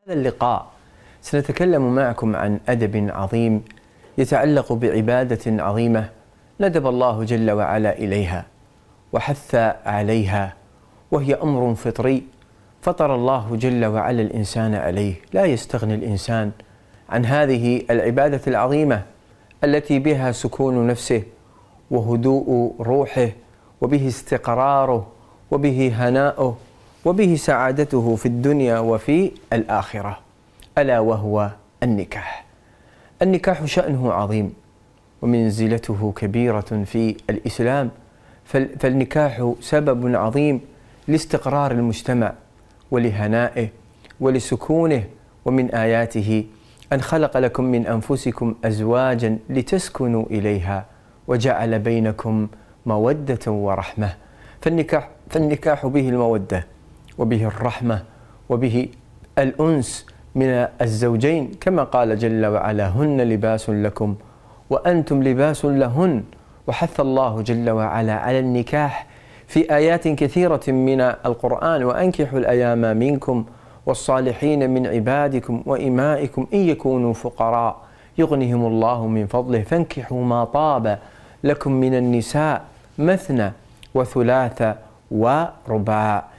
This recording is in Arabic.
هذا اللقاء سنتكلم معكم عن أدب عظيم يتعلق بعبادة عظيمة ندب الله جل وعلا إليها وحث عليها، وهي أمر فطري فطر الله جل وعلا الإنسان عليه. لا يستغني الإنسان عن هذه العبادة العظيمة التي بها سكون نفسه وهدوء روحه وبه استقراره وبه هناؤه وبه سعادته في الدنيا وفي الآخرة، ألا وهو النكاح. النكاح شأنه عظيم ومنزلته كبيرة في الإسلام، فالنكاح سبب عظيم لاستقرار المجتمع ولهنائه ولسكونه. ومن آياته أن خلق لكم من أنفسكم أزواجا لتسكنوا إليها وجعل بينكم مودة ورحمة. فالنكاح به المودة وبه الرحمة وبه الأنس من الزوجين، كما قال جل وعلا: هن لباس لكم وأنتم لباس لهن. وحث الله جل وعلا على النكاح في آيات كثيرة من القرآن: وأنكحوا الأيام منكم والصالحين من عبادكم وإمائكم إن يكونوا فقراء يغنهم الله من فضله فانكحوا ما طاب لكم من النساء مثنى وثلاث ورباع.